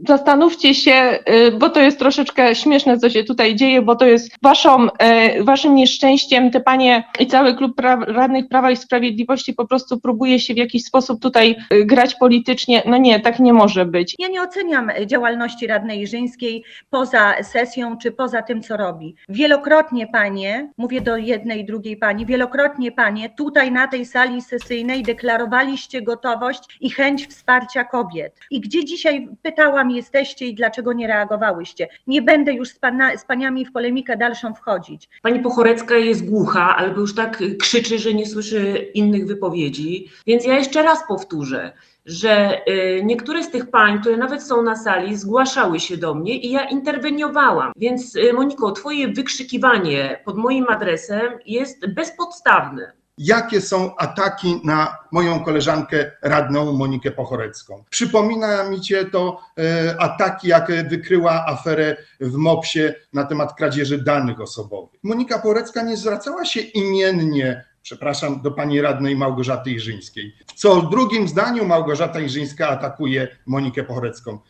zastanówcie się, bo to jest troszeczkę śmieszne, co się tutaj dzieje, bo to jest waszym nieszczęściem. Te panie i cały klub radnych Prawa i Sprawiedliwości po prostu próbuje się w jakiś sposób tutaj grać politycznie. No nie, tak nie może być. Ja nie oceniam działalności radnej Iżyńskiej poza sesją czy poza tym, co robi. Wielokrotnie panie, mówię do jednej i drugiej pani, wielokrotnie panie tutaj na tej sali sesyjnej deklarowaliście gotowość i chęć wsparcia kobiet. I gdzie dzisiaj, pytałam, jesteście i dlaczego nie reagowałyście? Nie będę już z paniami w polemikę dalszą wchodzić. Pani Pochorecka jest głucha, albo już tak krzyczy, że nie słyszy innych wypowiedzi. Więc ja jeszcze raz powtórzę, że niektóre z tych pań, które nawet są na sali, zgłaszały się do mnie i ja interweniowałam. Więc Moniko, twoje wykrzykiwanie pod moim adresem jest bezpodstawne. Jakie są ataki na moją koleżankę radną Monikę Pochorecką? Przypomina mi cię to ataki, jak wykryła aferę w MOPS-ie na temat kradzieży danych osobowych. Monika Pochorecka nie zwracała się imiennie, przepraszam, do pani radnej Małgorzaty Iżyńskiej. W co drugim zdaniu Małgorzata Iżyńska atakuje Monikę Pochorecką.